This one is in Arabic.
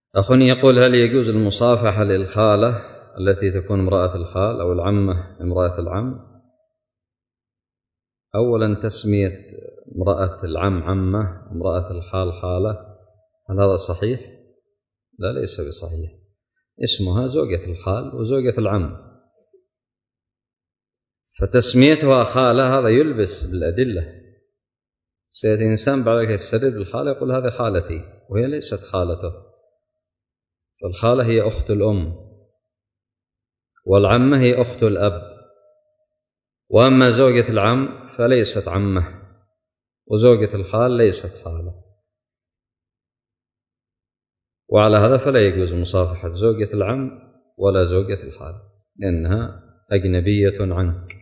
أخوني يقول: هل يجوز المصافحة للخالة التي تكون امرأة الخال أو العمة امرأة العم؟ أولا، تسمية امرأة العم عمة امرأة الخال خالة، هل هذا صحيح؟ لا، ليس بصحيح. اسمها زوجة الخال وزوجة العم، فتسميتها خالة هذا يلبس بالأدلة. سيأتي إنسان بعد ذلك يستدل بالخالة يقول هذه خالتي، وهي ليست خالته. فالخالة هي أخت الأم، والعمة هي أخت الأب، وأما زوجة العم فليست عمة، وزوجة الخال ليست خالة. وعلى هذا فلا يجوز مصافحة زوجة العم ولا زوجة الخال، لأنها أجنبية عنك.